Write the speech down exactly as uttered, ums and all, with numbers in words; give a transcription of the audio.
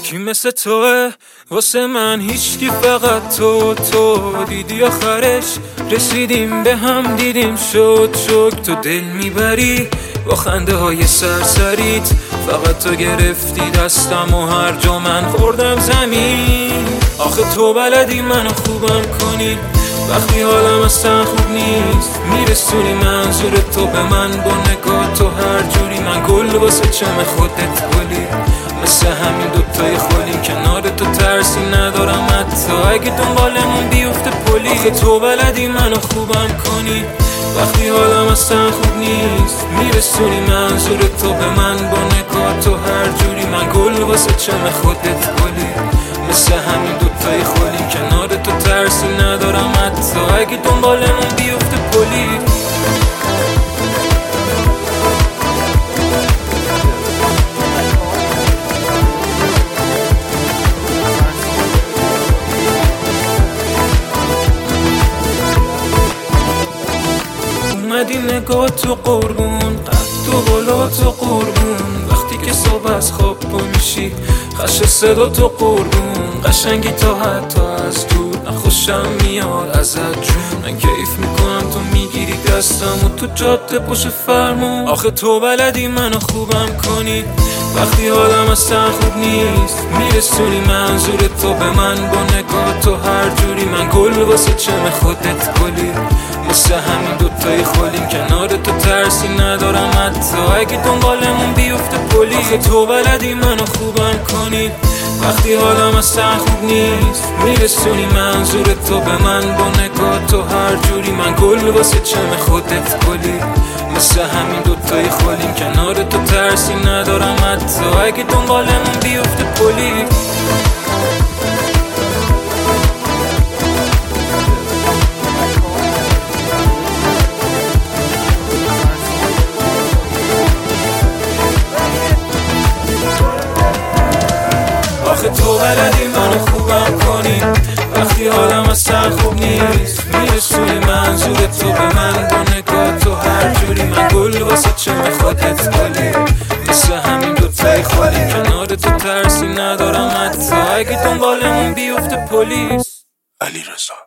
کی مثل توه واسه من هیچکی، فقط تو تو دیدی آخرش رسیدیم به هم، دیدیم شد شد. تو دل میبری با خنده های سرسریت، فقط تو گرفتی دستم و هر جا من خوردم زمین. آخه تو بلدی منو خوبم کنی وقتی حالم اصلا خوب نیست، میرسونی منظور تو به من با نگاه تو هر جوری. من گل واسه چم خودت گلی، مثل همین دوتای خالی کنار تو ترسی ندارم حتی اگه دنبالمون بیفته پلی. آخه تو بلدی منو خوبم کنی وقتی حالم اصلا خوب نیست، میرسونی منظور تو به من با نگاه تو هر جوری. من گل واسه چم خودت گلی، مثل همین دوتای خالی کنار تو ترسی ندارم حتی اگه دنبالمون بیفته پلی. اومدی نگاه تو قربون، قد و بالا تو قربون، وقتی که صبح از خواب پا میشی خش صدا تو قربون. قشنگی تا حتی از دور نخوشم میاد ازت جون، من کیف میکنم تو میگیری دستم و تو جاده پشت فرمون. آخه تو بلدی منو خوبم کنی وقتی حالم اصلا خوب نیست، میرسونی منظور تو به من با نگاه تو هر جوری. من گل واسه چم خودت گلی، مثل همین دوتای خالی کنار تو ترسی ندارم حتی اگه دنبالمون بیفته پلی. آخه تو بلدی منو خوبم کنی وقتی حالم اصلا خوب نیست، میرسونی منظور تو به من با نگاه تو هر جوری. من گل واسه چم خودت گلی، مثل همین دوتای خالی کنار تو ترسی ندارم حتی اگه دنبالمون بیفته پلی. آخه تو بلدی منو خوبم کنی وقتی حالم اصلا خوب نیست، میرسونی منظور تو به من با نگاه تو هر جوری. من گل واسه چم خودت گلی، مثل همین دوتای خالی کنار تو ترسی ندارم حتی اگه دنبالمون بیفته پلیس. علیرضا